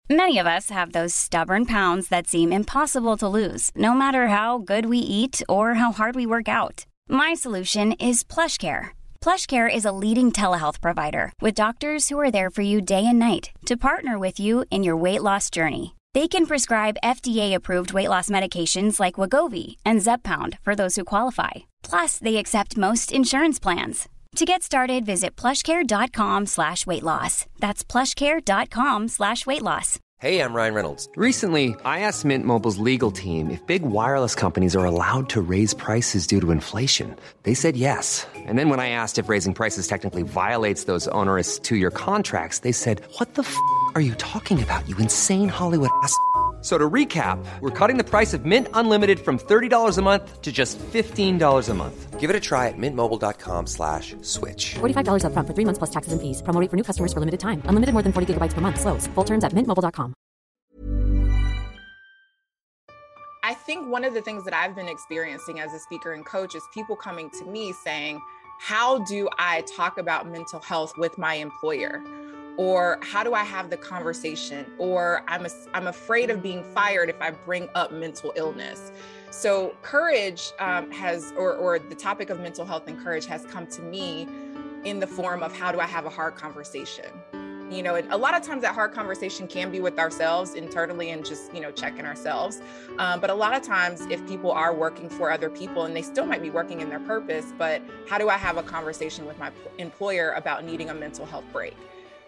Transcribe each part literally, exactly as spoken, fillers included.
Many of us have those stubborn pounds that seem impossible to lose, no matter how good we eat or how hard we work out. My solution is PlushCare. PlushCare is a leading telehealth provider with doctors who are there for you day and night to partner with you in your weight loss journey. They can prescribe F D A-approved weight loss medications like Wegovy and Zepbound for those who qualify. Plus, they accept most insurance plans. To get started, visit plushcare.com slash weight loss. That's plushcare.com slash weight loss. Hey, I'm Ryan Reynolds. Recently, I asked Mint Mobile's legal team if big wireless companies are allowed to raise prices due to inflation. They said yes. And then when I asked if raising prices technically violates those onerous two-year contracts, they said, what the f*** are you talking about, you insane Hollywood ass f- So to recap, we're cutting the price of Mint Unlimited from thirty dollars a month to just fifteen dollars a month. Give it a try at mintmobile.com slash switch. forty-five dollars up front for three months plus taxes and fees. Promo rate for new customers for limited time. Unlimited more than forty gigabytes per month. Slows full terms at mint mobile dot com. I think one of the things that I've been experiencing as a speaker and coach is people coming to me saying, how do I talk about mental health with my employer? Or how do I have the conversation? Or I'm a, I'm afraid of being fired if I bring up mental illness. So courage um, has, or, or the topic of mental health and courage has come to me in the form of how do I have a hard conversation? You know, and a lot of times that hard conversation can be with ourselves internally and just, you know, checking ourselves. Um, but a lot of times if people are working for other people and they still might be working in their purpose, but how do I have a conversation with my employer about needing a mental health break?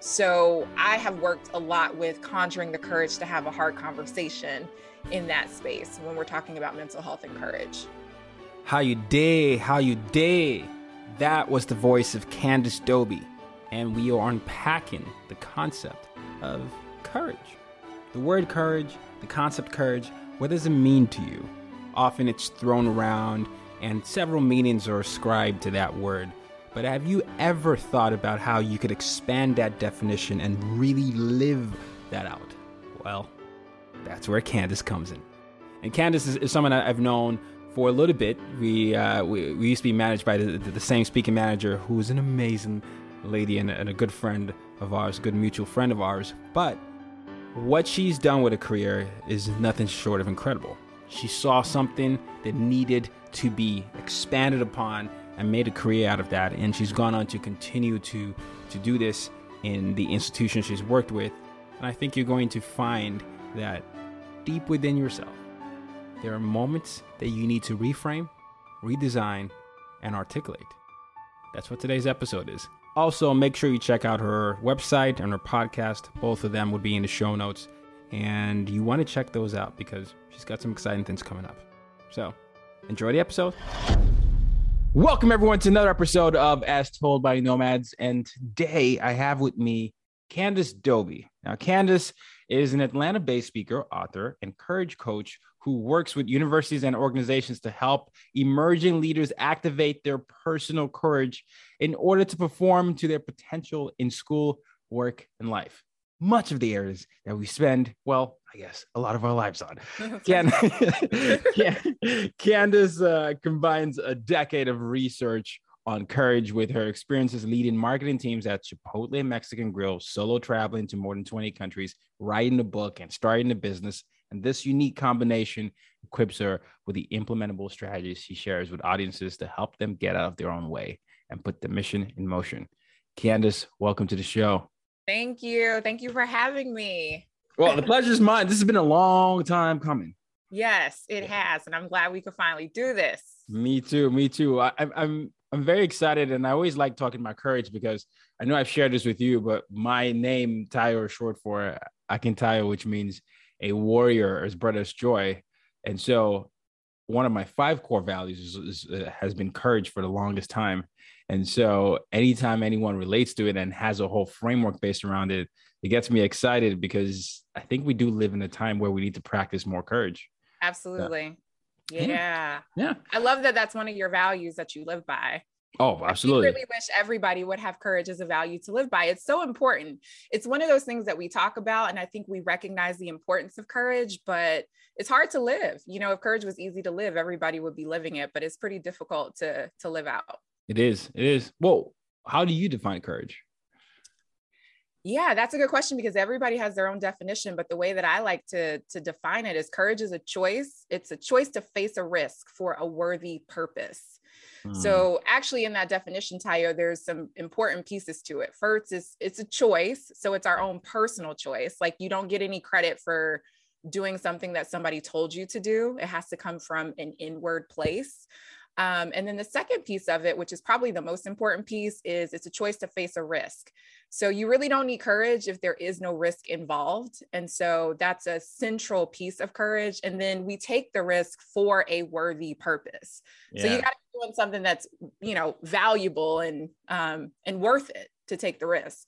So I have worked a lot with conjuring the courage to have a hard conversation in that space when we're talking about mental health and courage. How you day, how you day. That was the voice of Candace Doby. And we are unpacking the concept of courage. The word courage, the concept courage, what does it mean to you? Often it's thrown around and several meanings are ascribed to that word. But have you ever thought about how you could expand that definition and really live that out? Well, that's where Candace comes in. And Candace is, is someone I've known for a little bit. We uh, we, we used to be managed by the, the, the same speaking manager, who's an amazing lady and a, and a good friend of ours, a good mutual friend of ours. But what she's done with a career is nothing short of incredible. She saw something that needed to be expanded upon and made a career out of that. And she's gone on to continue to, to do this in the institution she's worked with. And I think you're going to find that deep within yourself, there are moments that you need to reframe, redesign, and articulate. That's what today's episode is. Also, make sure you check out her website and her podcast. Both of them would be in the show notes. And you want to check those out because she's got some exciting things coming up. So, enjoy the episode. Welcome, everyone, to another episode of As Told by Nomads. And today I have with me Candace Doby. Now, Candace is an Atlanta-based speaker, author, and courage coach who works with universities and organizations to help emerging leaders activate their personal courage in order to perform to their potential in school, work, and life. Much of the areas that we spend, well, I guess, a lot of our lives on. Can- Can- Candace uh, combines a decade of research on courage with her experiences leading marketing teams at Chipotle Mexican Grill, solo traveling to more than twenty countries, writing a book, and starting a business. And this unique combination equips her with the implementable strategies she shares with audiences to help them get out of their own way and put the mission in motion. Candace, welcome to the show. Thank you. Thank you for having me. Well, the pleasure is mine. This has been a long time coming. Yes, it has. And I'm glad we could finally do this. Me too. Me too. I, I'm I'm very excited. And I always like talking about courage because I know I've shared this with you, but my name, Tayo, is short for Akintayo, which means a warrior is brother's joy. And so one of my five core values is, is, uh, has been courage for the longest time. And so anytime anyone relates to it and has a whole framework based around it, it gets me excited because I think we do live in a time where we need to practice more courage. Absolutely. Yeah. Yeah. yeah. I love that that's one of your values that you live by. Oh, absolutely. I really wish everybody would have courage as a value to live by. It's so important. It's one of those things that we talk about, and I think we recognize the importance of courage, but it's hard to live. You know, if courage was easy to live, everybody would be living it, but it's pretty difficult to, to live out. It is. It is. Well, how do you define courage? Yeah, that's a good question because everybody has their own definition. But the way that I like to, to define it is courage is a choice. It's a choice to face a risk for a worthy purpose. Mm. So actually in that definition, Tayo, there's some important pieces to it. First is it's a choice. So it's our own personal choice. Like you don't get any credit for doing something that somebody told you to do. It has to come from an inward place. Um, and then the second piece of it, which is probably the most important piece, is it's a choice to face a risk. So you really don't need courage if there is no risk involved. And so that's a central piece of courage. And then we take the risk for a worthy purpose. Yeah. So you got to be doing something that's, you know, valuable and, um, and worth it to take the risk.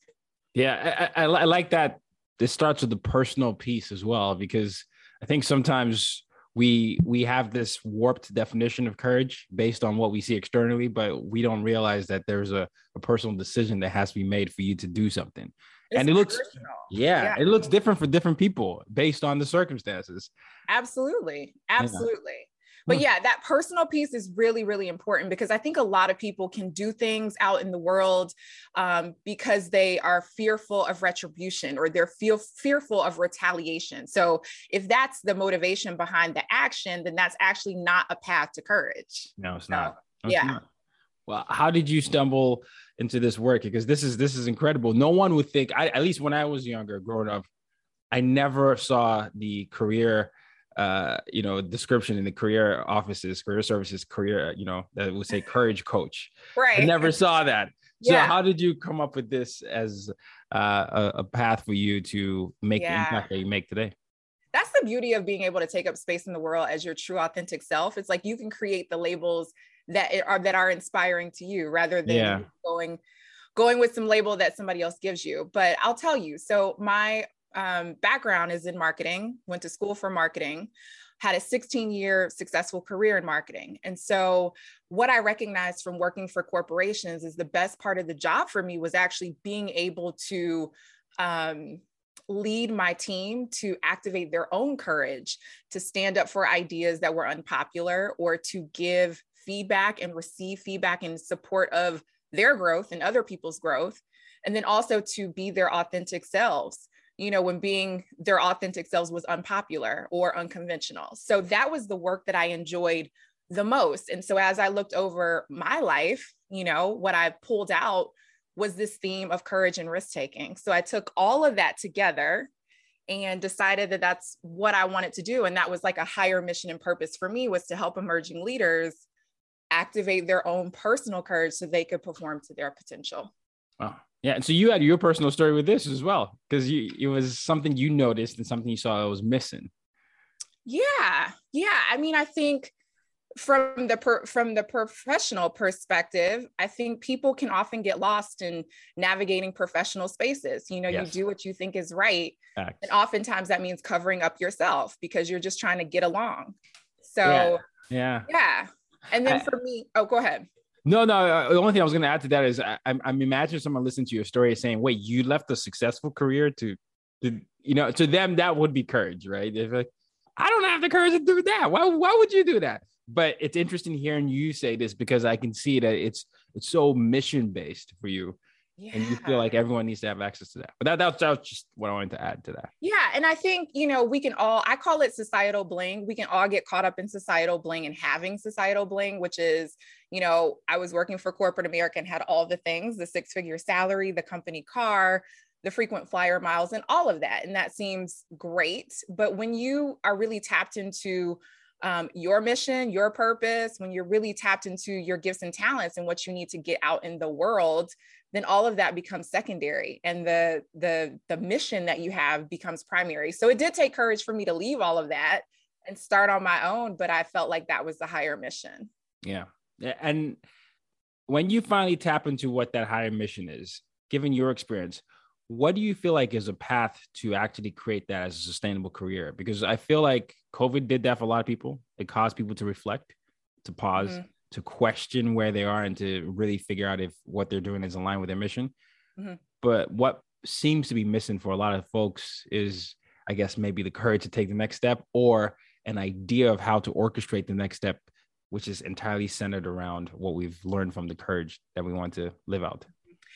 Yeah, I, I, I like that. This starts with the personal piece as well, because I think sometimes we we have this warped definition of courage based on what we see externally, but we don't realize that there's a, a personal decision that has to be made for you to do something. It's and it looks, yeah, yeah, it looks different for different people based on the circumstances. Absolutely. Absolutely. Yeah. But yeah, that personal piece is really, really important because I think a lot of people can do things out in the world um, because they are fearful of retribution or they're feel fearful of retaliation. So if that's the motivation behind the action, then that's actually not a path to courage. No, it's so, not. No, yeah. It's not. Well, how did you stumble into this work? Because this is this is incredible. No one would think, I, at least when I was younger, growing up, I never saw the career uh, you know, description in the career offices, career services, career, you know, that would say courage coach. Right. I never saw that. So yeah. how did you come up with this as uh, a, a path for you to make yeah. the impact that you make today? That's the beauty of being able to take up space in the world as your true authentic self. It's like you can create the labels that are that are inspiring to you rather than yeah. going going with some label that somebody else gives you. But I'll tell you, so my um, background is in marketing, went to school for marketing, had a sixteen year successful career in marketing. And so what I recognized from working for corporations is the best part of the job for me was actually being able to um, lead my team to activate their own courage, to stand up for ideas that were unpopular, or to give feedback and receive feedback in support of their growth and other people's growth. And then also to be their authentic selves, you know, when being their authentic selves was unpopular or unconventional. So that was the work that I enjoyed the most. And so as I looked over my life, you know, what I pulled out was this theme of courage and risk taking. So I took all of that together and decided that that's what I wanted to do. And that was like a higher mission and purpose for me, was to help emerging leaders activate their own personal courage so they could perform to their potential. Wow. Yeah. And so you had your personal story with this as well, because you, it was something you noticed and something you saw that was missing. Yeah. Yeah. I mean, I think from the per, from the professional perspective, I think people can often get lost in navigating professional spaces. You know, yes. you do what you think is right. Facts. And oftentimes that means covering up yourself because you're just trying to get along. So yeah. Yeah. yeah. And then I, for me, oh, go ahead. No, no. Uh, the only thing I was going to add to that is I, I'm, I'm imagining someone listening to your story saying, wait, you left a successful career to, to, you know, to them, that would be courage, right? They're like, I don't have the courage to do that. Why, why would you do that? But it's interesting hearing you say this because I can see that it's, it's so mission based for you. Yeah. And you feel like everyone needs to have access to that. But that, that, that was just what I wanted to add to that. Yeah. And I think, you know, we can all, I call it societal bling. We can all get caught up in societal bling and having societal bling, which is, you know, I was working for corporate America and had all the things, the six figure salary, the company car, the frequent flyer miles, and all of that. And that seems great. But when you are really tapped into um, your mission, your purpose, when you're really tapped into your gifts and talents and what you need to get out in the world, then all of that becomes secondary, and the the the mission that you have becomes primary. So it did take courage for me to leave all of that and start on my own, but I felt like that was the higher mission. Yeah. And when you finally tap into what that higher mission is, given your experience, what do you feel like is a path to actually create that as a sustainable career? Because I feel like COVID did that for a lot of people. It caused people to reflect, to pause, mm-hmm. to question where they are, and to really figure out if what they're doing is in line with their mission. Mm-hmm. But what seems to be missing for a lot of folks is, I guess, maybe the courage to take the next step, or an idea of how to orchestrate the next step, which is entirely centered around what we've learned from the courage that we want to live out.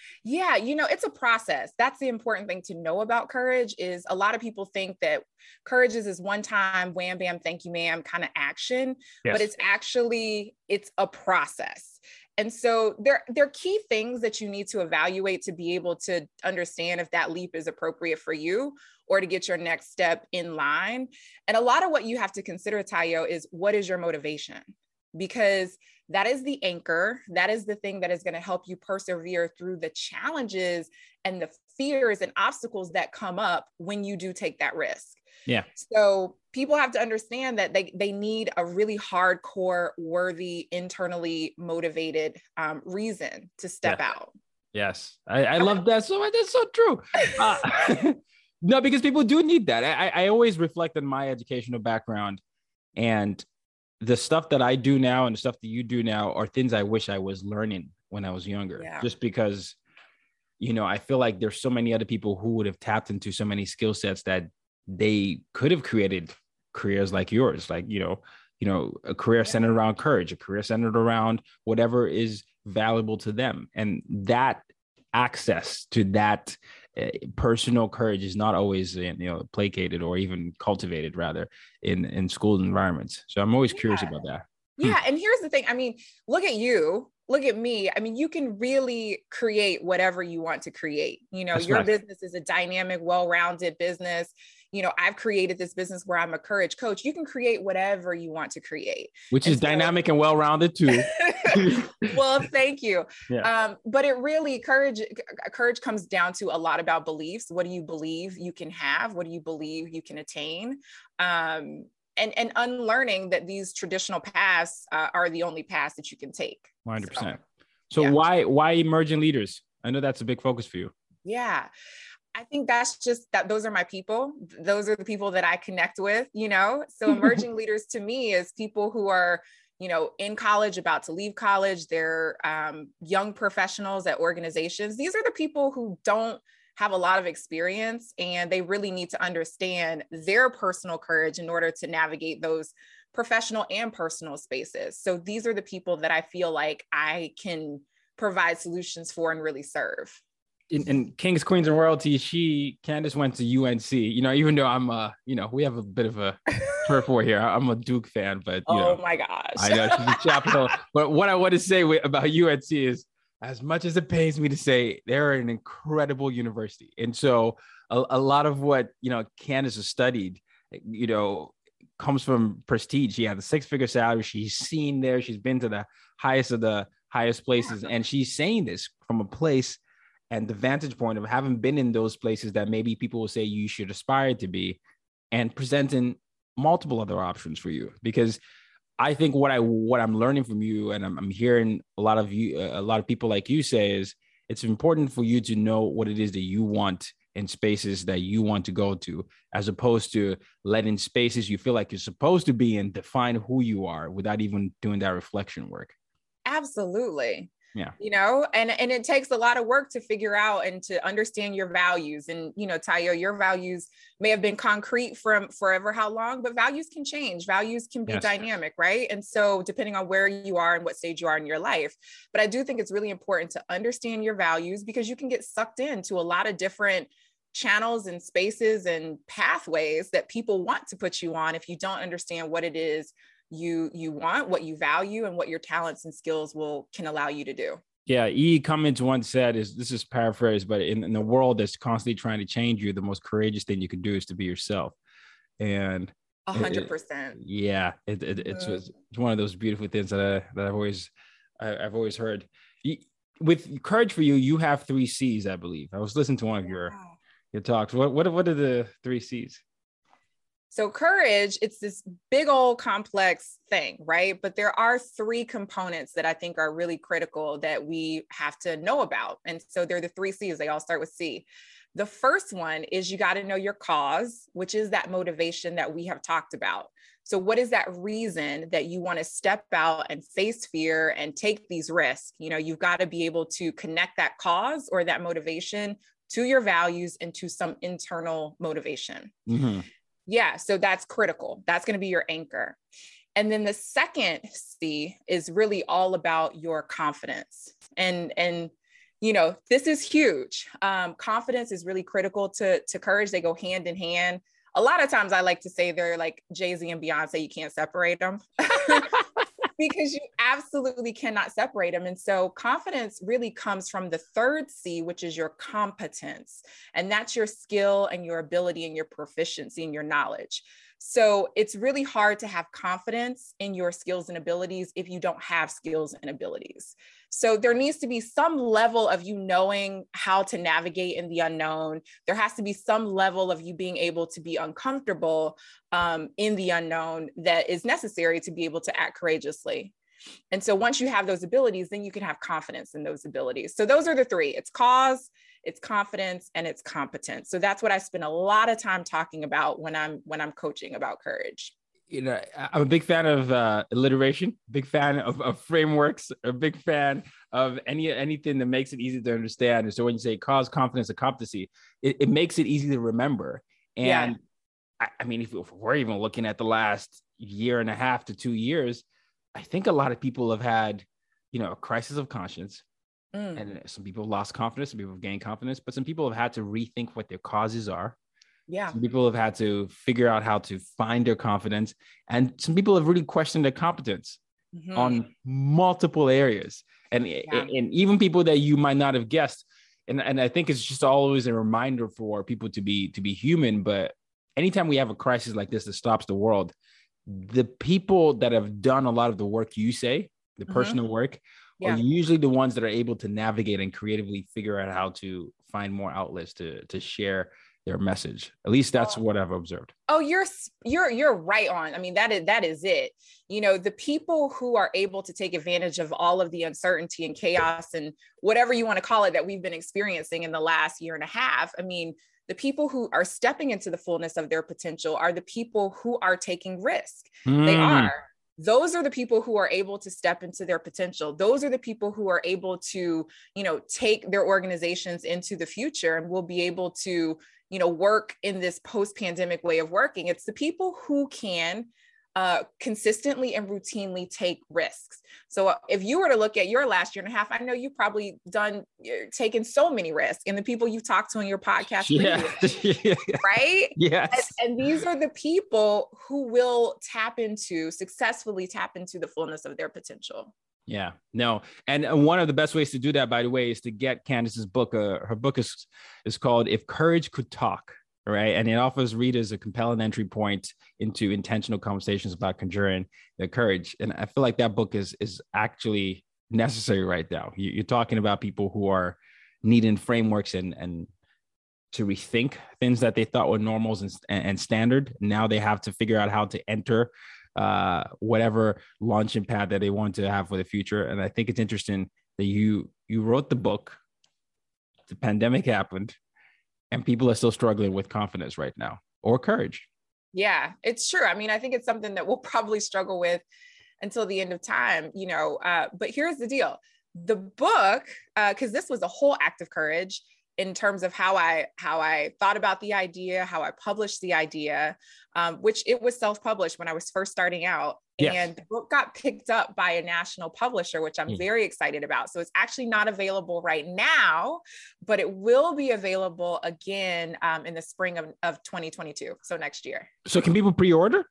Yeah, you know, it's a process. That's the important thing to know about courage is a lot of people think that courage is this one time, wham, bam, thank you, ma'am kind of action, Yes. but it's actually, it's a process. And so there, there are key things that you need to evaluate to be able to understand if that leap is appropriate for you or to get your next step in line. And a lot of what you have to consider, Tayo, is what is your motivation? Because that is the anchor. That is the thing that is going to help you persevere through the challenges and the fears and obstacles that come up when you do take that risk. Yeah. So people have to understand that they, they need a really hardcore, worthy, internally motivated um, reason to step Yeah. out. Yes. I, I love that so much. That's so true. Uh, no, because people do need that. I, I always reflect on my educational background, and the stuff that I do now and the stuff that you do now are things I wish I was learning when I was younger, Yeah. just because, you know, I feel like there's so many other people who would have tapped into so many skill sets that they could have created careers like yours, like, you know, you know, a career centered around courage, a career centered around whatever is valuable to them. And that access to that uh, personal courage is not always, you know, placated or even cultivated rather in, in school environments. So I'm always Yeah. curious about that. Yeah. And here's the thing. I mean, look at you, look at me. I mean, you can really create whatever you want to create. You know, That's your right. business is a dynamic, well-rounded business. You know, I've created this business where I'm a courage coach. You can create whatever you want to create. Which And is so- dynamic and well-rounded too. Well, thank you. Yeah. Um, but it really, courage, courage comes down to a lot about beliefs. What do you believe you can have? What do you believe you can attain? Um, and, and unlearning that these traditional paths uh, are the only paths that you can take. one hundred percent. So, So yeah. why, why emerging leaders? I know that's a big focus for you. Yeah. I think that's just that those are my people. Those are the people that I connect with, you know? So emerging leaders to me is people who are, you know, in college, about to leave college. They're um, young professionals at organizations. These are the people who don't have a lot of experience, and they really need to understand their personal courage in order to navigate those professional and personal spaces. So these are the people that I feel like I can provide solutions for and really serve. In, in Kings, Queens, and Royalty, she, Candace, went to U N C. You know, even though I'm, uh, you know, we have a bit of a turf war here. I'm a Duke fan, but you Oh know, my gosh. I know she's a Chapel Hill. But what I want to say with, about U N C is, as much as it pains me to say, they're an incredible university, and so a, a lot of what you know Candace has studied, you know, comes from prestige. She has a six-figure salary. She's seen there. She's been to the highest of the highest places, and she's saying this from a place and the vantage point of having been in those places that maybe people will say you should aspire to be, and presenting multiple other options for you. Because I think what I what I'm learning from you, and I'm, I'm hearing a lot of you, a lot of people like you say, is it's important for you to know what it is that you want in spaces that you want to go to, as opposed to letting spaces you feel like you're supposed to be in define who you are without even doing that reflection work. Absolutely. Yeah. You know, and, and it takes a lot of work to figure out and to understand your values. And, you know, Tayo, your values may have been concrete from forever how long, but values can change. Values can be Yes. dynamic, right? And so depending on where you are and what stage you are in your life. But I do think it's really important to understand your values, because you can get sucked into a lot of different channels and spaces and pathways that people want to put you on if you don't understand what it is you you want, what you value, and what your talents and skills will can allow you to do. Yeah, E. Cummins once said, "Is this is paraphrased, but in, in the world that's constantly trying to change you, the most courageous thing you can do is to be yourself." And A hundred percent. yeah, it, it, it's Mhm. it's one of those beautiful things that I that I've always I, I've always heard. You- With courage for you, you have three C's, I believe. I was listening to one of your Wow. your talks. What what what are the three C's? So courage, it's this big old complex thing, right? But there are three components that I think are really critical that we have to know about. And so they're the three C's. They all start with C. The first one is you got to know your cause, which is that motivation that we have talked about. So what is that reason that you want to step out and face fear and take these risks? You know, you've got to be able to connect that cause or that motivation to your values and to some internal motivation. Mm-hmm. Yeah, so that's critical. That's going to be your anchor. And then the second C is really all about your confidence. And, and, you know, this is huge. Um, confidence is really critical to, to courage. They go hand in hand. A lot of times I like to say they're like Jay-Z and Beyonce, you can't separate them because you absolutely cannot separate them. And so confidence really comes from the third C, which is your competence. And that's your skill and your ability and your proficiency and your knowledge. So it's really hard to have confidence in your skills and abilities if you don't have skills and abilities. So there needs to be some level of you knowing how to navigate in the unknown. There has to be some level of you being able to be uncomfortable um, in the unknown that is necessary to be able to act courageously. And so once you have those abilities, then you can have confidence in those abilities. So those are the three: it's cause, it's confidence, and it's competence. So that's what I spend a lot of time talking about when I'm when I'm coaching about courage. You know, I'm a big fan of uh, alliteration, big fan of, of frameworks, a big fan of any anything that makes it easy to understand. And so when you say cause, confidence, and competency, it, it makes it easy to remember. And yeah. I, I mean, if, if we're even looking at the last year and a half to two years, I think a lot of people have had, you know, a crisis of conscience. Mm. And some people have lost confidence, some people have gained confidence, but some people have had to rethink what their causes are. Yeah. Some people have had to figure out how to find their confidence. And some people have really questioned their competence mm-hmm. on multiple areas. And, yeah. and even people that you might not have guessed. And, and I think it's just always a reminder for people to be, to be human. But anytime we have a crisis like this that stops the world, the people that have done a lot of the work you say, the mm-hmm. personal work, yeah. are usually the ones that are able to navigate and creatively figure out how to find more outlets to, to share their message. At least that's oh. what I've observed. Oh, you're, you're, you're right on. I mean, that is, that is it. You know, the people who are able to take advantage of all of the uncertainty and chaos and whatever you want to call it that we've been experiencing in the last year and a half. I mean, the people who are stepping into the fullness of their potential are the people who are taking risk. Mm. They are. Those are the people who are able to step into their potential. Those are the people who are able to, you know, take their organizations into the future and will be able to, you know, work in this post-pandemic way of working. It's the people who can uh, consistently and routinely take risks. So uh, if you were to look at your last year and a half, I know you've probably done, uh, taken so many risks, and the people you've talked to on your podcast, yeah. yeah. right? Yes. And, and these are the people who will tap into, successfully tap into the fullness of their potential. Yeah, no. And one of the best ways to do that, by the way, is to get Candace's book. Uh, her book is, is called If Courage Could Talk. Right. And it offers readers a compelling entry point into intentional conversations about conjuring their courage. And I feel like that book is, is actually necessary right now. You, you're talking about people who are needing frameworks and, and to rethink things that they thought were normals and, and standard. Now they have to figure out how to enter uh, whatever launching pad that they want to have for the future. And I think it's interesting that you, you wrote the book, the pandemic happened, and people are still struggling with confidence right now, or courage. Yeah, it's true. I mean, I think it's something that we'll probably struggle with until the end of time, you know, uh, but here's the deal. The book, because uh, this was a whole act of courage in terms of how I how I thought about the idea, how I published the idea, um, which it was self-published when I was first starting out. Yes. And the book got picked up by a national publisher, which I'm mm. very excited about. So it's actually not available right now, but it will be available again um, in the spring of, of twenty twenty-two. So next year. So can people pre-order?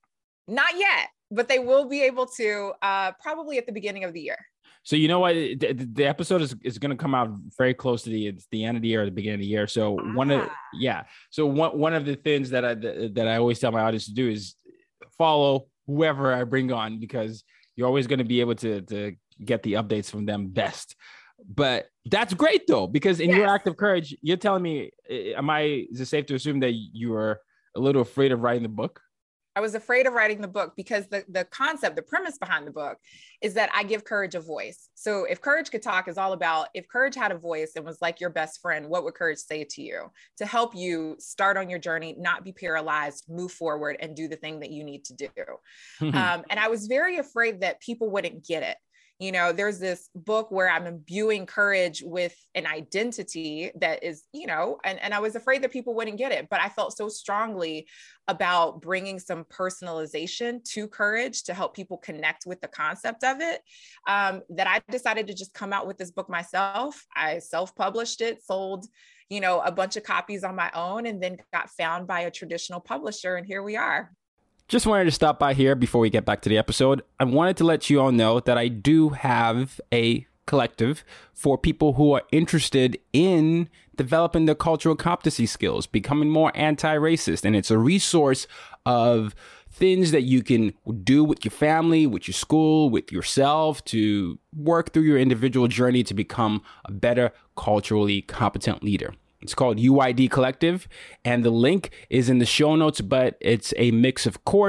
Not yet, but they will be able to uh, probably at the beginning of the year. So you know what, the, the episode is, is going to come out very close to the it's the end of the year or the beginning of the year. So ah. one of yeah. So one one of the things that I that I always tell my audience to do is follow whoever I bring on, because you're always going to be able to to get the updates from them best. But that's great though, because in yes. your act of courage, you're telling me, am I? Is it safe to assume that you were a little afraid of writing the book? I was afraid of writing the book because the, the concept, the premise behind the book is that I give courage a voice. So if Courage Could Talk is all about, if courage had a voice and was like your best friend, what would courage say to you to help you start on your journey, not be paralyzed, move forward, and do the thing that you need to do? um, and I was very afraid that people wouldn't get it. You know, there's this book where I'm imbuing courage with an identity that is, you know, and, and I was afraid that people wouldn't get it, but I felt so strongly about bringing some personalization to courage to help people connect with the concept of it, um, that I decided to just come out with this book myself. I self-published it, sold, you know, a bunch of copies on my own, and then got found by a traditional publisher. And here we are. Just wanted to stop by here before we get back to the episode. I wanted to let you all know that I do have a collective for people who are interested in developing their cultural competency skills, becoming more anti-racist. And it's a resource of things that you can do with your family, with your school, with yourself to work through your individual journey to become a better culturally competent leader. It's called U I D Collective, and the link is in the show notes, but it's a mix of course.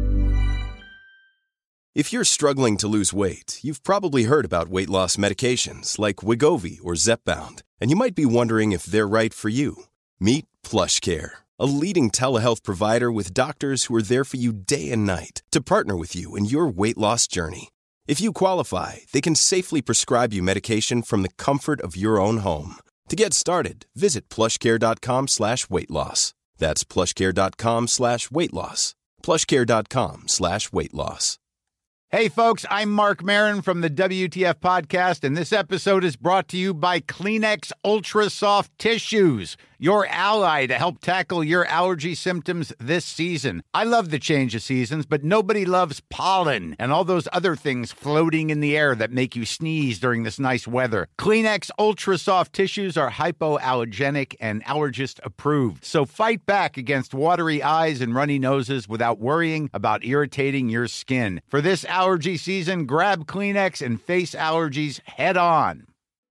If you're struggling to lose weight, you've probably heard about weight loss medications like Wegovy or Zepbound, and you might be wondering if they're right for you. Meet PlushCare, a leading telehealth provider with doctors who are there for you day and night to partner with you in your weight loss journey. If you qualify, they can safely prescribe you medication from the comfort of your own home. To get started, visit plushcare.com slash weight loss. That's plushcare.com slash weight loss. plushcare.com slash weight loss. Hey, folks, I'm Mark Maron from the W T F Podcast, and this episode is brought to you by Kleenex Ultra Soft Tissues, your ally to help tackle your allergy symptoms this season. I love the change of seasons, but nobody loves pollen and all those other things floating in the air that make you sneeze during this nice weather. Kleenex Ultra Soft Tissues are hypoallergenic and allergist approved, so fight back against watery eyes and runny noses without worrying about irritating your skin. For this allergy season, grab Kleenex and face allergies head on.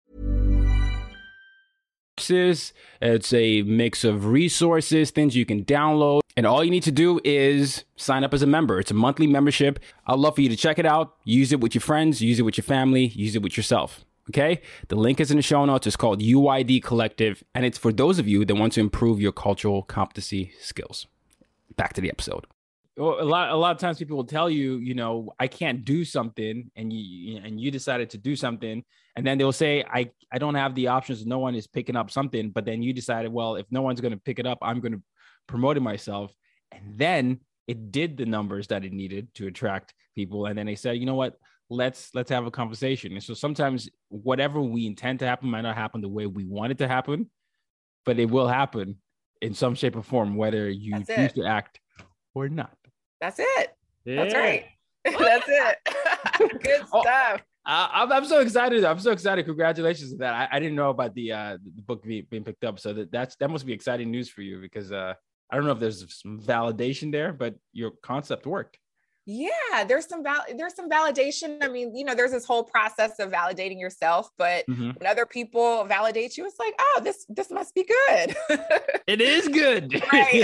It's a mix of resources, things you can download, and all you need to do is sign up as a member. It's a monthly membership. I'd love for you to check it out. Use it with your friends, use it with your family, use it with yourself. Okay? The link is in the show notes. It's called U I D Collective, and it's for those of you that want to improve your cultural competency skills. Back to the episode. Well, a lot, a lot of times people will tell you, you know, I can't do something, and you and you decided to do something, and then they'll say, I, I don't have the options. No one is picking up something, but then you decided, well, if no one's going to pick it up, I'm going to promote it myself, and then it did the numbers that it needed to attract people, and then they said, you know what, let's let's have a conversation. And so sometimes whatever we intend to happen might not happen the way we want it to happen, but it will happen in some shape or form, whether you That's choose it. to act or not. That's it. Yeah. That's right. That's it. Good Oh, stuff. Uh, I'm, I'm so excited. I'm so excited. Congratulations to that. I, I didn't know about the uh, the book being, being picked up. So that, that's that must be exciting news for you, because uh, I don't know if there's some validation there, but your concept worked. Yeah, there's some val- there's some validation. I mean, you know, there's this whole process of validating yourself, but Mm-hmm. when other people validate you, it's like, oh, this this must be good. It is good.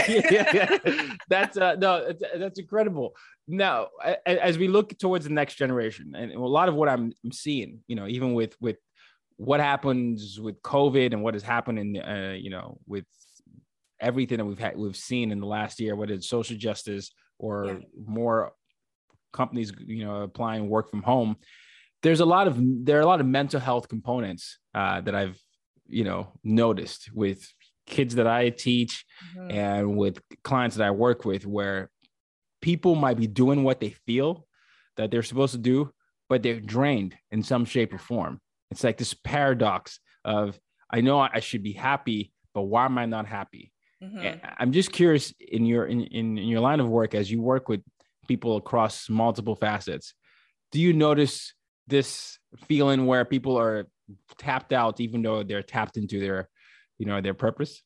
Right. That's uh, no, that's, that's incredible. Now, a- as we look towards the next generation, and a lot of what I'm, I'm seeing, you know, even with with what happens with COVID and what has happened in, uh, you know, with everything that we've had, we've seen in the last year, whether it's social justice or Yeah. more companies, you know, applying work from home. There's a lot of there are a lot of mental health components uh, that I've, you know, noticed with kids that I teach Mhm. and with clients that I work with, where people might be doing what they feel that they're supposed to do, but they're drained in some shape or form. It's like this paradox of, I know I should be happy, but why am I not happy? Mhm. And I'm just curious, in your in, in in your line of work, as you work with people across multiple facets, do you notice this feeling where people are tapped out, even though they're tapped into their, you know, their purpose?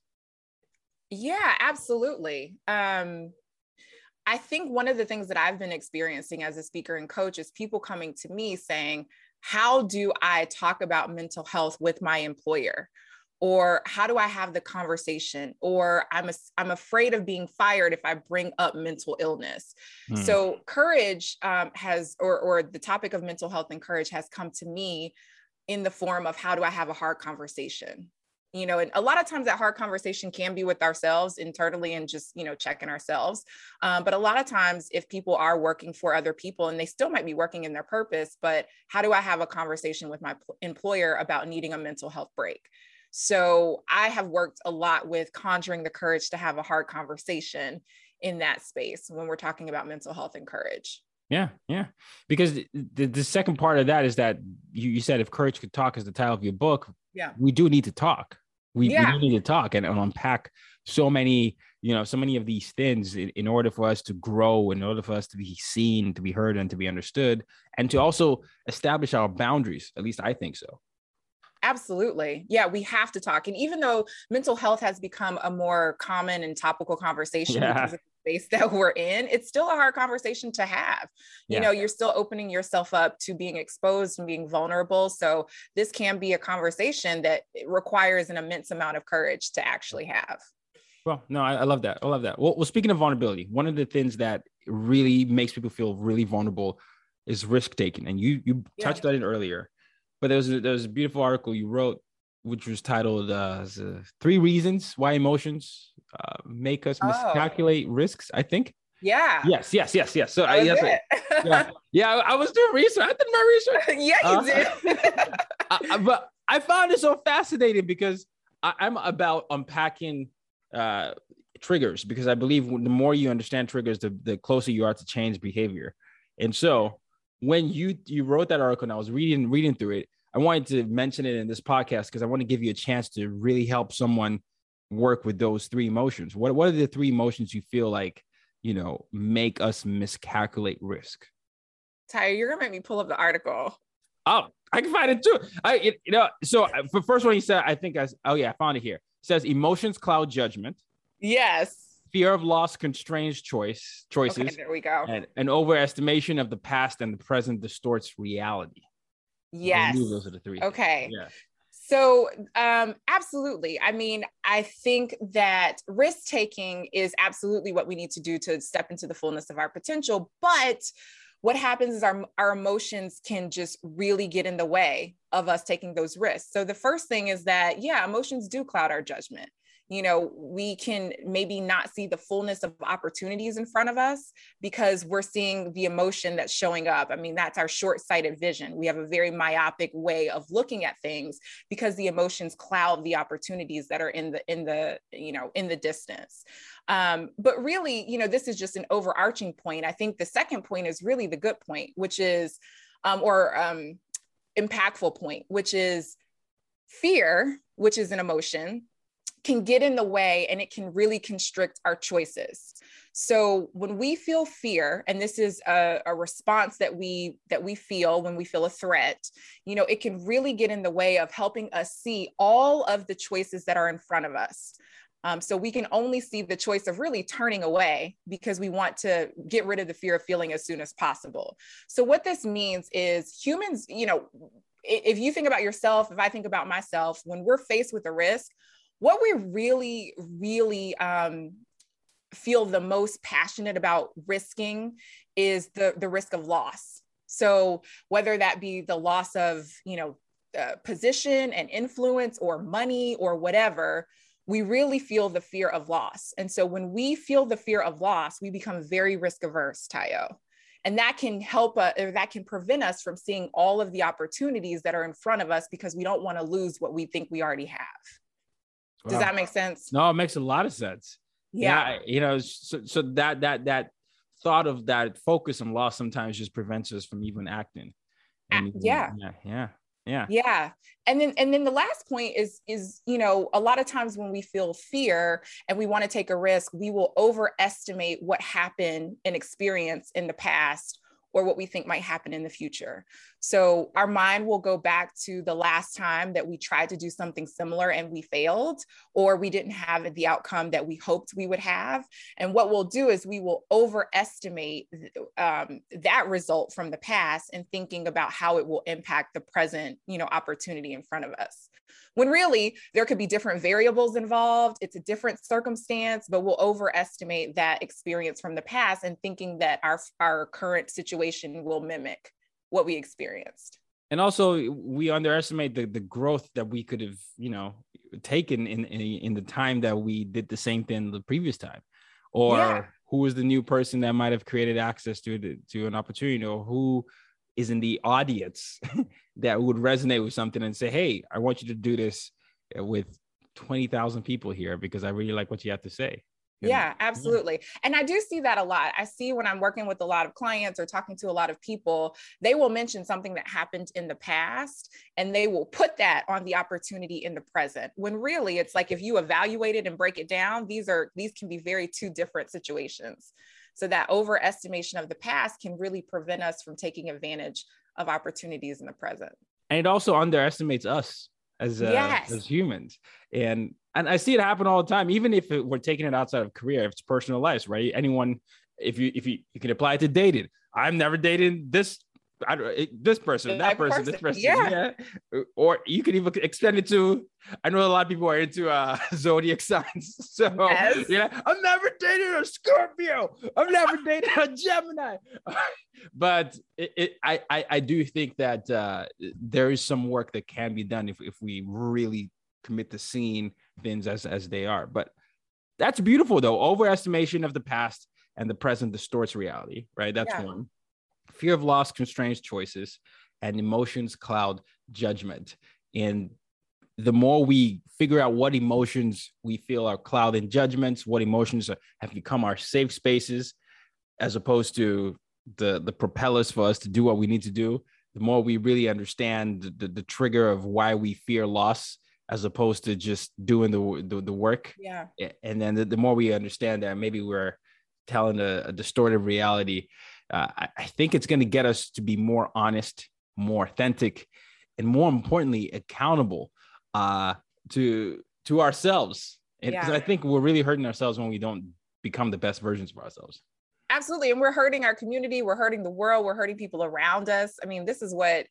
Yeah, absolutely. Um, I think one of the things that I've been experiencing as a speaker and coach is people coming to me saying, how do I talk about mental health with my employer? Or how do I have the conversation? Or I'm a, I'm afraid of being fired if I bring up mental illness. Hmm. So courage um, has, or, or the topic of mental health and courage has come to me in the form of, how do I have a hard conversation? You know, and a lot of times that hard conversation can be with ourselves internally and just, you know, checking ourselves. Um, but a lot of times if people are working for other people and they still might be working in their purpose, but how do I have a conversation with my p- employer about needing a mental health break? So I have worked a lot with conjuring the courage to have a hard conversation in that space when we're talking about mental health and courage. Yeah, yeah. Because the, the second part of that is that you, you said if Courage Could Talk is the title of your book, yeah, we do need to talk. We, yeah. we do need to talk and, and unpack so many, you know, so many of these things in, in order for us to grow, in order for us to be seen, to be heard, and to be understood, and to also establish our boundaries. At least I think so. Absolutely. Yeah, we have to talk. And even though mental health has become a more common and topical conversation Yeah. because of the space that we're in, it's still a hard conversation to have. You Yeah. know, you're still opening yourself up to being exposed and being vulnerable. So this can be a conversation that requires an immense amount of courage to actually have. Well, no, I, I love that. I love that. Well, well, speaking of vulnerability, one of the things that really makes people feel really vulnerable is risk taking. And you you Yeah. touched on it earlier. But there was a, there was a beautiful article you wrote, which was titled uh, Three Reasons Why Emotions uh, Make Us Oh. Miscalculate Risks, I think. Yeah. Yes, yes, yes, yes. So That I, was yes, it. yeah, yeah, I was doing research. I did my research. Yeah, you Uh, did. I, I- but I found it so fascinating because I, I'm about unpacking uh, triggers, because I believe the more you understand triggers, the, the closer you are to change behavior. And so when you you wrote that article and I was reading reading through it, I wanted to mention it in this podcast because I want to give you a chance to really help someone work with those three emotions. What what are the three emotions you feel like, you know, make us miscalculate risk? Ty, you're gonna make me pull up the article. Oh, I can find it too. I it, you know, so for first one he said, I think I oh yeah, I found it here. It says emotions cloud judgment. Yes. Fear of loss constrains choice choices. Okay, there we go. And an overestimation of the past and the present distorts reality. Yes. I believe those are the three. Okay. Yeah. So, um, absolutely. I mean, I think that risk taking is absolutely what we need to do to step into the fullness of our potential. But what happens is our, our emotions can just really get in the way of us taking those risks. So the first thing is that, yeah, emotions do cloud our judgment. You know, we can maybe not see the fullness of opportunities in front of us because we're seeing the emotion that's showing up. I mean, that's our short-sighted vision. We have a very myopic way of looking at things because the emotions cloud the opportunities that are in the, in the, you know, in the distance. Um, but really, you know, this is just an overarching point. I think the second point is really the good point, which is, um, or um, impactful point, which is fear, which is an emotion, can get in the way and it can really constrict our choices. So when we feel fear, and this is a, a response that we that we feel when we feel a threat, you know, it can really get in the way of helping us see all of the choices that are in front of us. Um, so we can only see the choice of really turning away because we want to get rid of the fear of feeling as soon as possible. So what this means is humans, you know, if you think about yourself, if I think about myself, when we're faced with a risk, what we really, really um, feel the most passionate about risking is the, the risk of loss. So whether that be the loss of, you know, uh, position and influence or money or whatever, we really feel the fear of loss. And so when we feel the fear of loss, we become very risk averse, Tayo. And that can help, uh, or that can prevent us from seeing all of the opportunities that are in front of us because we don't want to lose what we think we already have. Does Wow. that make sense? No, it makes a lot of sense. Yeah. Yeah, you know, so, so that that that thought of that focus on loss sometimes just prevents us from even acting. And Uh, even- yeah. yeah, yeah, yeah. Yeah. And then and then the last point is is, you know, a lot of times when we feel fear and we want to take a risk, we will overestimate what happened and experience in the past or what we think might happen in the future. So our mind will go back to the last time that we tried to do something similar and we failed, or we didn't have the outcome that we hoped we would have. And what we'll do is we will overestimate um, that result from the past and thinking about how it will impact the present, you know, opportunity in front of us. When really there could be different variables involved. It's a different circumstance, but we'll overestimate that experience from the past and thinking that our, our current situation will mimic what we experienced. And also we underestimate the the growth that we could have, you know, taken in, in in the time that we did the same thing the previous time, or Yeah. who is the new person that might have created access to the, to an opportunity, or who is in the audience that would resonate with something and say, hey, I want you to do this with twenty thousand people here because I really like what you have to say. Yeah, absolutely. And I do see that a lot. I see when I'm working with a lot of clients or talking to a lot of people, they will mention something that happened in the past and they will put that on the opportunity in the present. When really it's like, if you evaluate it and break it down, these are, these can be very two different situations. So that overestimation of the past can really prevent us from taking advantage of opportunities in the present. And it also underestimates us as, uh, Yes. as humans. And And I see it happen all the time, even if it, we're taking it outside of career, if it's personal lives, right? Anyone, if you if you you can apply it to dating. I'm never dating this I, this person, that person, this person, Yeah. yeah. Or you can even extend it to. I know a lot of people are into uh, zodiac signs, so Yes. yeah, I'm never dating a Scorpio. I'm never dating a Gemini. But it, it, I, I I do think that uh, there is some work that can be done if if we really commit to seeing things as as they are. But that's beautiful though. Overestimation of the past and the present distorts reality, right? That's Yeah. one. Fear of loss constrains choices, and emotions cloud judgment. And the more we figure out what emotions we feel are clouding judgments, what emotions are, have become our safe spaces, as opposed to the the propellers for us to do what we need to do, the more we really understand the, the, the trigger of why we fear loss, as opposed to just doing the the, the work. Yeah. And then the, the more we understand that maybe we're telling a, a distorted reality, uh, I, I think it's going to get us to be more honest, more authentic, and more importantly, accountable uh, to to ourselves. And 'cause Yeah. I think we're really hurting ourselves when we don't become the best versions of ourselves. Absolutely. And we're hurting our community. We're hurting the world. We're hurting people around us. I mean, this is what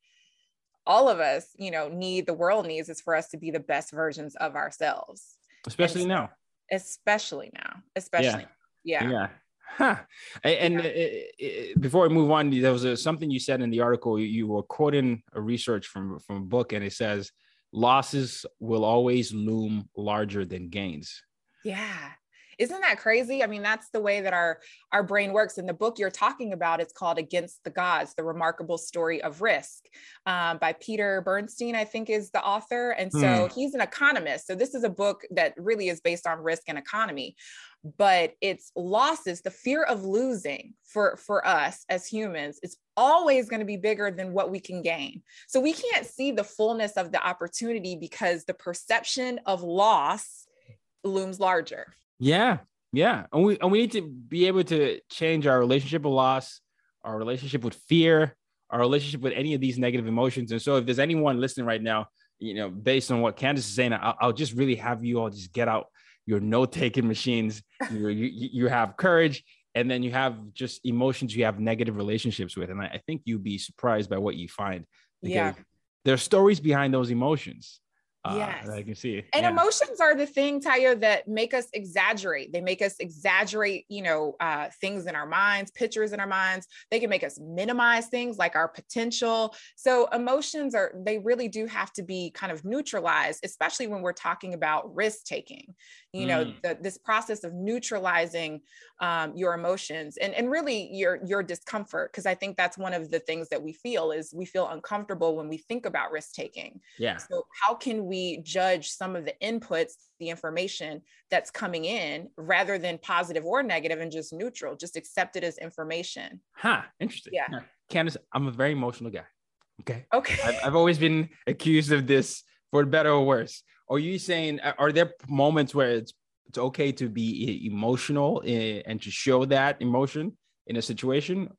all of us, you know, need, the world needs, is for us to be the best versions of ourselves. Especially And so- now. Especially now, especially. Yeah. Yeah. Huh. And, and Yeah. it- it- before we move on, there was a, something you said in the article. You, you were quoting a research from, from a book, and it says, losses will always loom larger than gains. Yeah. Isn't that crazy? I mean, that's the way that our, our brain works. In the book you're talking about, it's called Against the Gods, The Remarkable Story of Risk, um, by Peter Bernstein, I think is the author. And so Hmm. he's an economist. So this is a book that really is based on risk and economy, but it's losses, the fear of losing for, for us as humans is always going to be bigger than what we can gain. So we can't see the fullness of the opportunity because the perception of loss looms larger. Yeah. Yeah. And we, and we need to be able to change our relationship with loss, our relationship with fear, our relationship with any of these negative emotions. And so if there's anyone listening right now, you know, based on what Candace is saying, I'll, I'll just really have you all just get out your note-taking machines. You, you, you have courage, and then you have just emotions you have negative relationships with. And I, I think you'd be surprised by what you find. Because Yeah. there's stories behind those emotions. Uh, Yes. that I can see. And Yeah. emotions are the thing, Taya, that make us exaggerate. They make us exaggerate, you know, uh, things in our minds, pictures in our minds. They can make us minimize things like our potential. So emotions are, they really do have to be kind of neutralized, especially when we're talking about risk taking, you know, Mm. the, this process of neutralizing um, your emotions and, and really your, your discomfort. Cause I think that's one of the things that we feel is we feel uncomfortable when we think about risk taking. Yeah. So how can we judge some of the inputs, the information that's coming in rather than positive or negative and just neutral, just accept it as information. Huh. Interesting. Yeah. Candace, I'm a very emotional guy. Okay. Okay. I've, I've always been accused of this, for better or worse. Are you saying, are there moments where it's it's okay to be emotional and to show that emotion in a situation?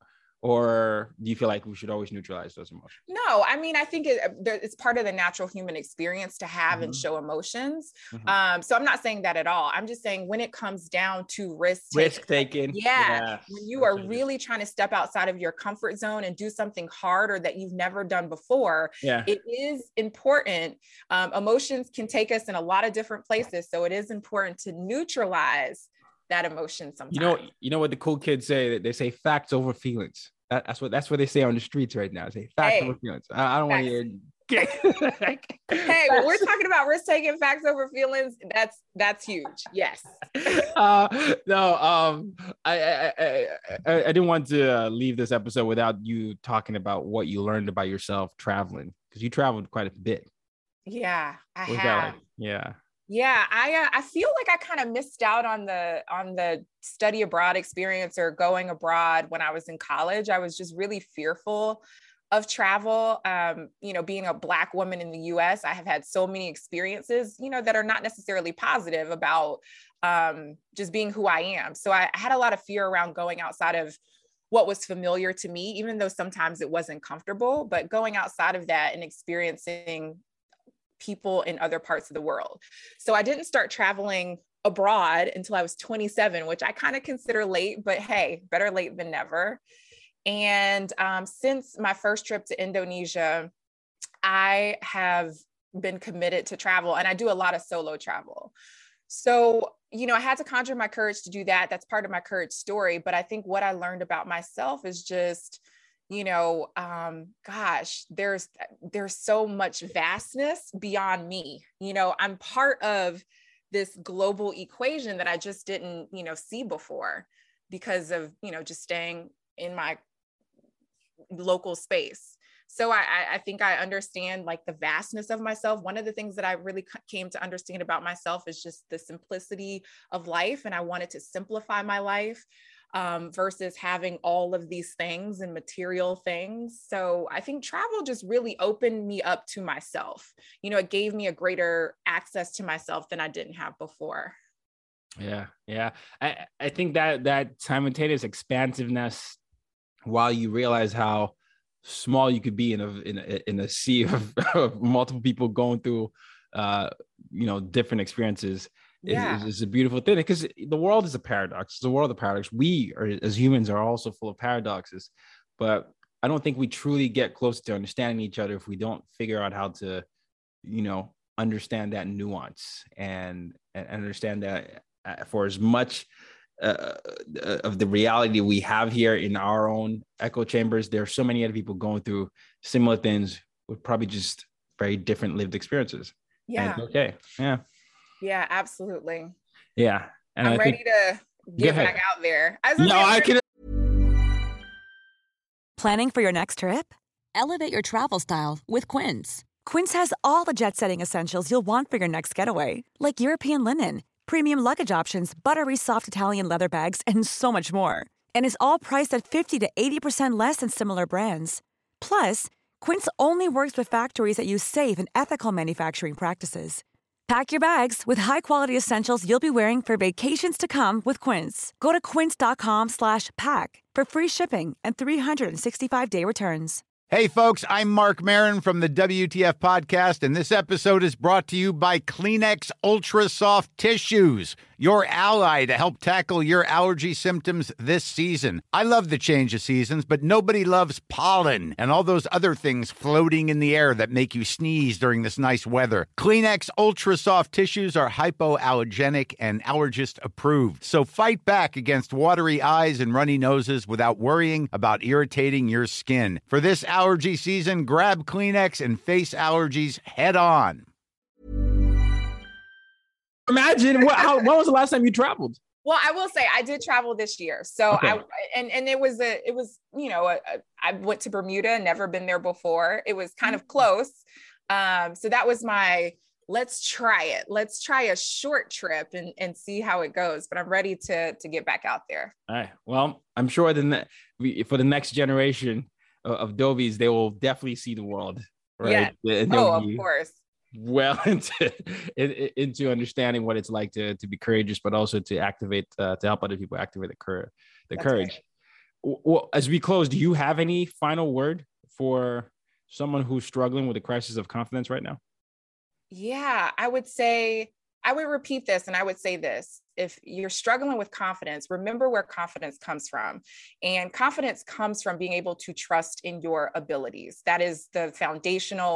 Or do you feel like we should always neutralize those emotions? No, I mean, I think it, it's part of the natural human experience to have Mm-hmm. and show emotions. Mhm. Um, so I'm not saying that at all. I'm just saying when it comes down to risk Risk taking, taking. yeah, when you are That's it. really trying to step outside of your comfort zone and do something hard or that you've never done before, Yeah. it is important. Um, emotions can take us in a lot of different places. So it is important to neutralize that emotion sometimes. You know, you know what the cool kids say? They say facts over feelings. That, that's what that's what they say on the streets right now. They say facts Hey, over feelings. I, I don't want to facts. hear Hey, when we're talking about risk taking facts over feelings, that's that's huge. Yes. uh, no, um, I, I, I, I, I didn't want to uh, leave this episode without you talking about what you learned about yourself traveling, because you traveled quite a bit. Yeah, I What's have. that like? Yeah. Yeah, I uh, I feel like I kind of missed out on the on the study abroad experience or going abroad when I was in college. I was just really fearful of travel. Um, you know, being a Black woman in the U S, I have had so many experiences, you know, that are not necessarily positive about um, just being who I am. So I, I had a lot of fear around going outside of what was familiar to me, even though sometimes it wasn't comfortable, but going outside of that and experiencing people in other parts of the world. So I didn't start traveling abroad until I was twenty-seven, which I kind of consider late, but hey, better late than never. And um, since my first trip to Indonesia, I have been committed to travel, and I do a lot of solo travel. So, you know, I had to conjure my courage to do that. That's part of my courage story. But I think what I learned about myself is just, you know, um, gosh, there's, there's so much vastness beyond me. You know, I'm part of this global equation that I just didn't, you know, see before because of, you know, just staying in my local space. So I, I think I understand like the vastness of myself. One of the things that I really came to understand about myself is just the simplicity of life. And I wanted to simplify my life um, versus having all of these things and material things. So I think travel just really opened me up to myself. You know, it gave me a greater access to myself than I didn't have before. Yeah. Yeah. I, I think that that simultaneous expansiveness, while you realize how small you could be in a in a, in a sea of, of multiple people going through, uh, you know, different experiences, yeah. is, is, is a beautiful thing, because the world is a paradox. It's the world of paradox. We are, as humans, are also full of paradoxes, but I don't think we truly get close to understanding each other if we don't figure out how to, you know, understand that nuance and, and understand that for as much Uh, of the reality we have here in our own echo chambers, there are so many other people going through similar things with probably just very different lived experiences. Yeah. And okay. Yeah. Yeah, absolutely. Yeah. And I'm I ready think, to get back out there. I no, I can. Planning for your next trip? Elevate your travel style with Quince. Quince has all the jet-setting essentials you'll want for your next getaway, like European linen, premium luggage options, buttery soft Italian leather bags, and so much more. And is all priced at fifty to eighty percent less than similar brands. Plus, Quince only works with factories that use safe and ethical manufacturing practices. Pack your bags with high-quality essentials you'll be wearing for vacations to come with Quince. Go to quince.com slash pack for free shipping and three sixty-five day returns. Hey, folks, I'm Mark Marin from the W T F Podcast, and this episode is brought to you by Kleenex Ultra Soft Tissues, your ally to help tackle your allergy symptoms this season. I love the change of seasons, but nobody loves pollen and all those other things floating in the air that make you sneeze during this nice weather. Kleenex Ultra Soft Tissues are hypoallergenic and allergist approved, so fight back against watery eyes and runny noses without worrying about irritating your skin. For this allergy season, grab Kleenex and face allergies head on. Imagine what, how, when was the last time you traveled? Well, I will say I did travel this year. So Okay. I, and, and it was a, it was, you know, a, a, I went to Bermuda, never been there before. It was kind of close. Um, so that was my, let's try it. Let's try a short trip and, and see how it goes. But I'm ready to, to get back out there. All right. Well, I'm sure the ne- we, for the next generation of, of Dovies, they will definitely see the world. Right. Yeah. And Oh, they'll of be course. well into in, into understanding what it's like to to be courageous, but also to activate uh, to help other people activate the courage. The That's courage. right. Well, as we close, do you have any final word for someone who's struggling with a crisis of confidence right now? Yeah, I would say, I would repeat this and I would say this. If you're struggling with confidence, remember where confidence comes from. And confidence comes from being able to trust in your abilities. That is the foundational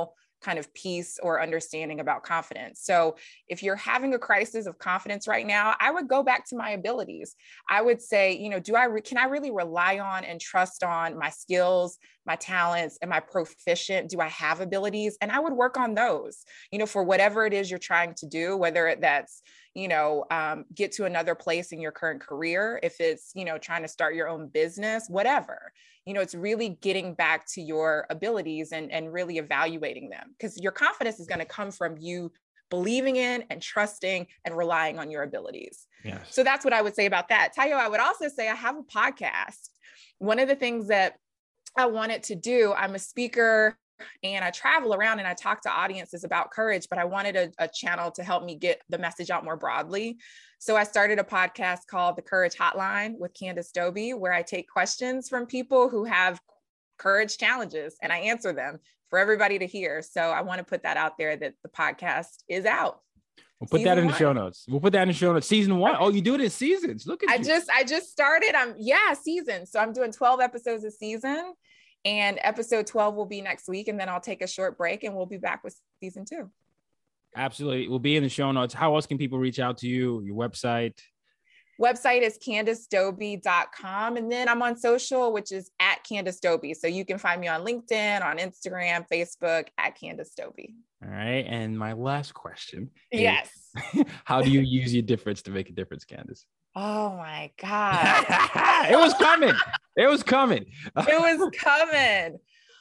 kind of piece or understanding about confidence. So if you're having a crisis of confidence right now, I would go back to my abilities. I would say, you know, do I, re- can I really rely on and trust on my skills, my talents? Am I proficient? Do I have abilities? And I would work on those, you know, for whatever it is you're trying to do, whether that's, you know, um, get to another place in your current career, if it's, you know, trying to start your own business, whatever, you know, it's really getting back to your abilities and, and really evaluating them, because your confidence is going to come from you believing in and trusting and relying on your abilities. Yes. So that's what I would say about that. Tayo, I would also say I have a podcast. One of the things that I wanted to do, I'm a speaker and I travel around and I talk to audiences about courage, but I wanted a, a channel to help me get the message out more broadly. So I started a podcast called The Courage Hotline with Candace Dobie, where I take questions from people who have courage challenges and I answer them for everybody to hear. So I want to put that out there, that the podcast is out. We'll put that in the show notes. We'll put that in the show notes. Season one. Oh, you do it in seasons. Look at I you. just, I just started. I'm yeah, season. So I'm doing twelve episodes a season. And episode twelve will be next week. And then I'll take a short break and we'll be back with season two. Absolutely. We'll be in the show notes. How else can people reach out to you? Your website? Website is candace dobie dot com. And then I'm on social, which is at Candace Dobie. So you can find me on LinkedIn, on Instagram, Facebook, at Candace Dobie. All right. And my last question. Yes. Is, how do you use your difference to make a difference, Candace? Oh my God. It was coming. It was coming. It was coming.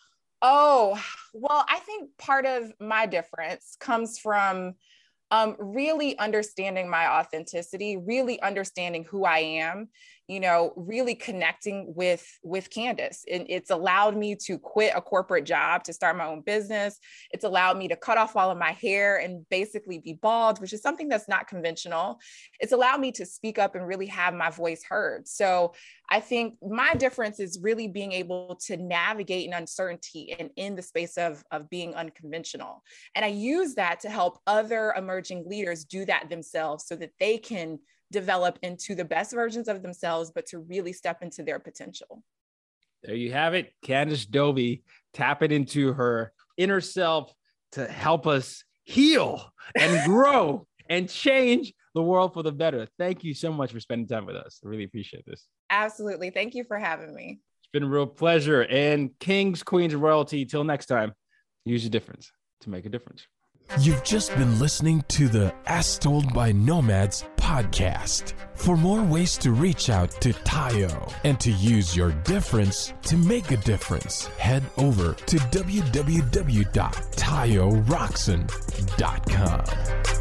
Oh, well, I think part of my difference comes from um, really understanding my authenticity, really understanding who I am, you know, really connecting with, with Candace. And it's allowed me to quit a corporate job to start my own business. It's allowed me to cut off all of my hair and basically be bald, which is something that's not conventional. It's allowed me to speak up and really have my voice heard. So I think my difference is really being able to navigate an uncertainty and in the space of, of being unconventional. And I use that to help other emerging leaders do that themselves so that they can develop into the best versions of themselves, but to really step into their potential. There you have it. Candace Dobie, tap it into her inner self to help us heal and grow and change the world for the better. Thank you so much for spending time with us. I really appreciate this. Absolutely. Thank you for having me. It's been a real pleasure. And kings, queens, and royalty, till next time, use your difference to make a difference. You've just been listening to the As Told by Nomads podcast. For more ways to reach out to Tayo and to use your difference to make a difference, head over to w w w dot tayo roxon dot com.